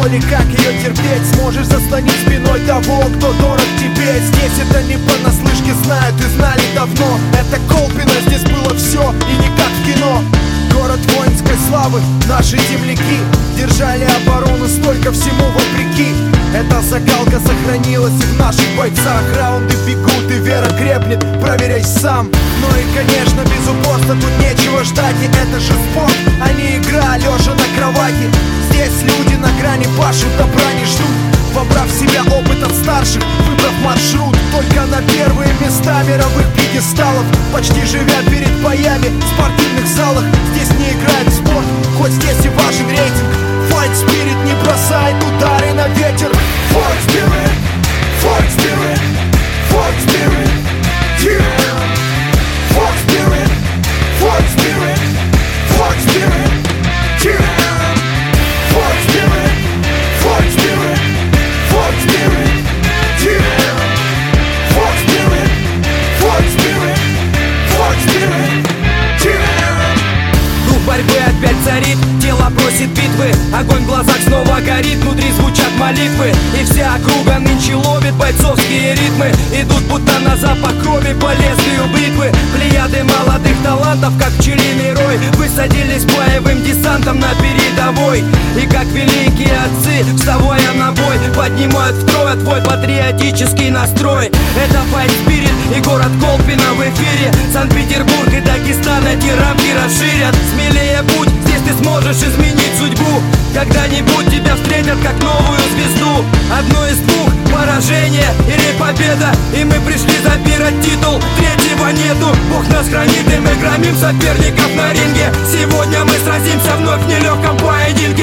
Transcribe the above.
боли, как ее терпеть? Сможешь заслонить спиной того, кто дорог тебе. Здесь это не понаслышке знают и знали давно. Это Колпино, здесь было все и не как в кино. Город воинской славы, наши земляки держали оборону, столько всему вопреки. Эта закалка сохранилась и в наших бойцах. Раунды бегут и вера крепнет, проверяй сам. Ну и конечно без упорства тут нечего ждать. И это же спорт, а не игра, лежа на кровати. Здесь люди на грани пашут, добра не ждут, вобрав в себя опыт от старших, выбрав маршрут. Только на первые места мировых пьедесталов, почти живя перед боями в спортивных залах. Здесь не играет в спорт, хоть здесь и важен рейтинг. Fight Spirit не бросает удары на ветер. Fight Spirit, Fight Spirit, Fight Spirit, yeah. Fight Spirit, Fight Spirit, Fight Spirit, yeah. Fight Spirit, Fight Spirit, Fight Spirit, yeah. Fight Spirit, Fight Spirit, Fight Spirit, yeah. Дух борьбы опять царит, тело просит битвы. Огонь в глазах снова горит, внутри звучат молитвы. И вся округа нынче ловит бойцовские ритмы. Идут будто на запах крови по лезвию бритвы. Плеяды молодых талантов, как пчелиный рой, высадились боевым десантом на передовой. И как великие отцы, вставая на бой, поднимают втрое твой патриотический настрой. Это Fight Spirit и город Колпино в эфире. Санкт-Петербург и Дагестан эти рамки расширят. Смелее будь, здесь ты сможешь изменить судьбу. Когда-нибудь тебя встретят как новую звезду. Одно из двух, поражение или победа. И мы пришли забирать титул, третьего нету. Бог нас хранит, и мы громим соперников на ринге. Сегодня мы сразимся вновь в нелегком поединке.